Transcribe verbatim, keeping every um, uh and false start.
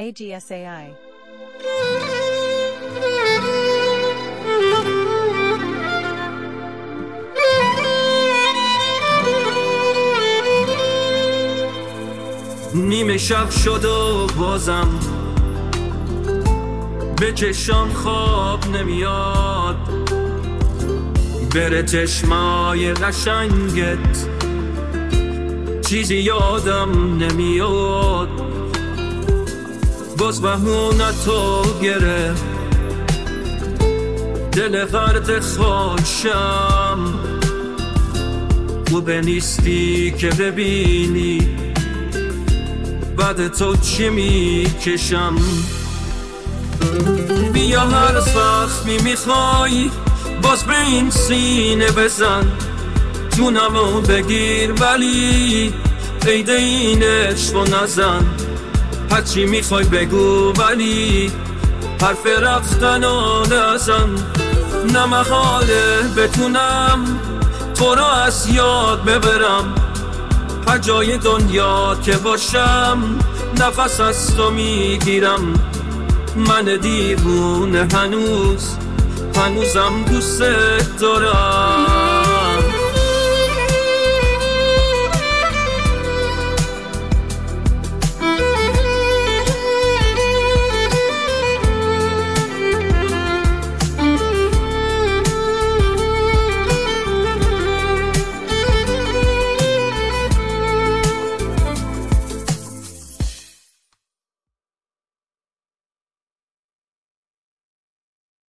A G S A I. نیمه شب شد و بازم به چشام خواب نمیاد، بره چشمای قشنگت چیزی یادم نمیاد. باز بهونتو گرفت دل غرد خوشم، تو نیستی که ببینی بعد تو چی میکشم. بیا هر زخمی میخوای باز به این سینه بزن، جونمو بگیر ولی عید این عشق و نزن. هرچی میخوای بگو ولی حرف رفتن و نزن. نه محاله بتونم تو رو از یاد ببرم، هر جای دنیا که باشم نفس از تو میگیرم. من دیوونه هنوز هنوزم دوست دارم.